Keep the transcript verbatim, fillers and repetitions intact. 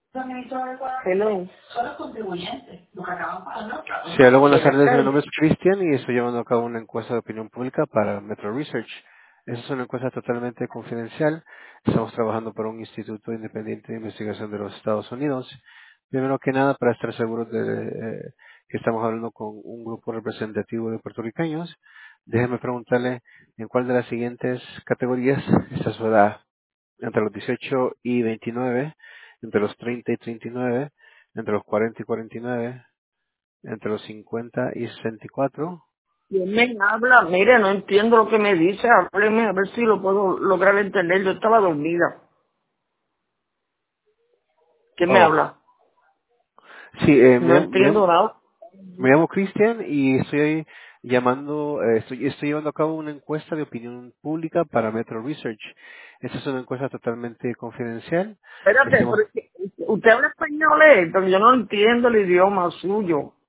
Hello. Sí, hola, buenas Buenas tardes. Mi tardes. nombre es Cristian y estoy llevando a cabo una encuesta de opinión pública para Metro Research. Esa es una encuesta totalmente confidencial. Estamos trabajando por un instituto independiente de investigación de los Estados Unidos. Primero que nada, para estar seguros de eh, que estamos hablando con un grupo representativo de puertorriqueños, déjeme preguntarle en cuál de las siguientes categorías está su edad. Entre los dieciocho y veintinueve, entre los treinta y treinta y nueve, entre los cuarenta y cuarenta y nueve, entre los cincuenta y sesenta y cuatro. ¿Quién me habla? Mire, no entiendo lo que me dice. Hábleme a ver si lo puedo lograr entender. Yo estaba dormida. ¿Quién me Oh, habla? sí, eh, No me, me entiendo llamo, nada. me llamo Cristian y estoy llamando, eh, estoy, estoy llevando a cabo una encuesta de opinión pública para Metro Research. Esta es una encuesta totalmente confidencial. Espérate, Estamos, pero es que usted habla español, eh, pero yo no entiendo el idioma suyo.